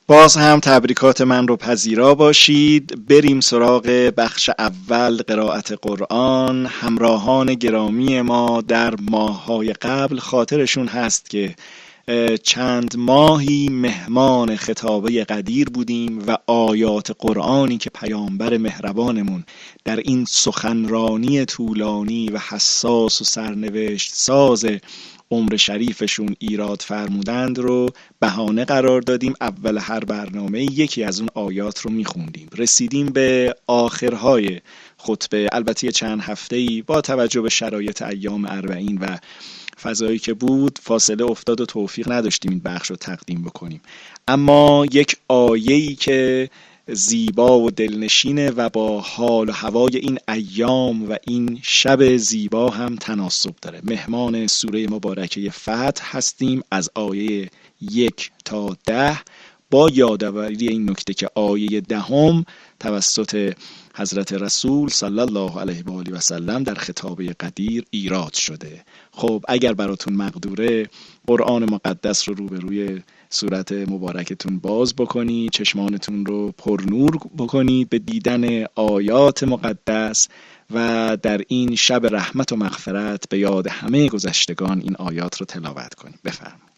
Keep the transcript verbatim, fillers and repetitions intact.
باز هم تبریکات من رو پذیرا باشید. بریم سراغ بخش اول، قرائت قرآن. همراهان گرامی ما در ماه‌های قبل خاطرشون هست که چند ماهی مهمان خطابه قدیر بودیم و آیات قرآنی که پیامبر مهربانمون در این سخنرانی طولانی و حساس و سرنوشت ساز عمر شریفشون ایراد فرمودند رو بهانه قرار دادیم. اول هر برنامه یکی از اون آیات رو میخوندیم. رسیدیم به آخرهای خطبه، البته چند هفته‌ای با توجه به شرایط ایام اربعین و فضایی که بود فاصله افتاد و توفیق نداشتیم این بخش رو تقدیم بکنیم. اما یک آیه‌ای که زیبا و دلنشینه و با حال و هوای این ایام و این شب زیبا هم تناسب داره. مهمان سوره مبارکه فتح هستیم از آیه یک تا ده، با یادآوری این نکته که آیه دهم توسط حضرت رسول صلی الله علیه و آله و سلم در خطابه قدیر ایراد شده. خب اگر براتون مقدوره قرآن مقدس رو روبروی صورت مبارکتون باز بکنید، چشمانتون رو پرنور بکنید به دیدن آیات مقدس و در این شب رحمت و مغفرت به یاد همه گذشتگان این آیات رو تلاوت کنید. بفرمایید.